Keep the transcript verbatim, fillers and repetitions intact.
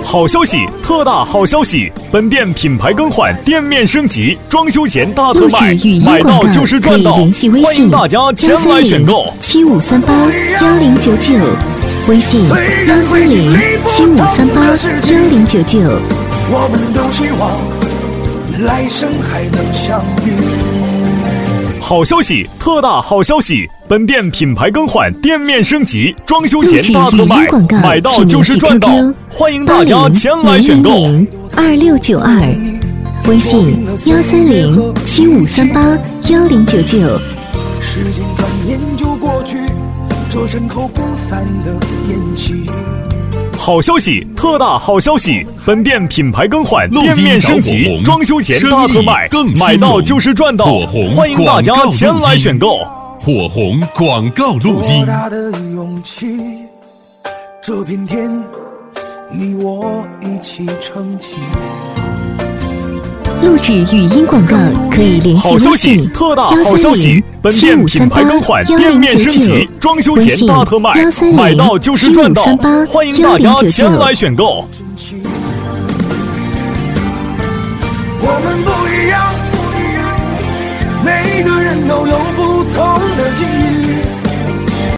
好消息，特大好消息！本店品牌更换，店面升级，装修前大特卖，买到就是赚到！欢迎大家前来选购。 七五三八幺零九九，微信幺三零七五三八幺零九九。 我们都希望来生还能相遇。 好消息，特大好消息！本店品牌更换，店面升级，装修前大特卖，买到就是赚到！欢迎大家前来选购。 二六九二，微信幺三零七五三八幺零九九。 时间转眼就过去，这身后不散的宴席。 好消息，特大好消息！本店品牌更换，店面升级，装修前大特卖，买到就是赚到！欢迎大家前来选购。 火红广告录音。 多大的勇气，这片天，你我一起撑起。 录制语音广告可以联系微信特大好消息！本店品牌更换，店面升级，装修前大特卖，买到就是赚到！欢迎大家前来选购。 我们不一样，每个人都有不同的境遇。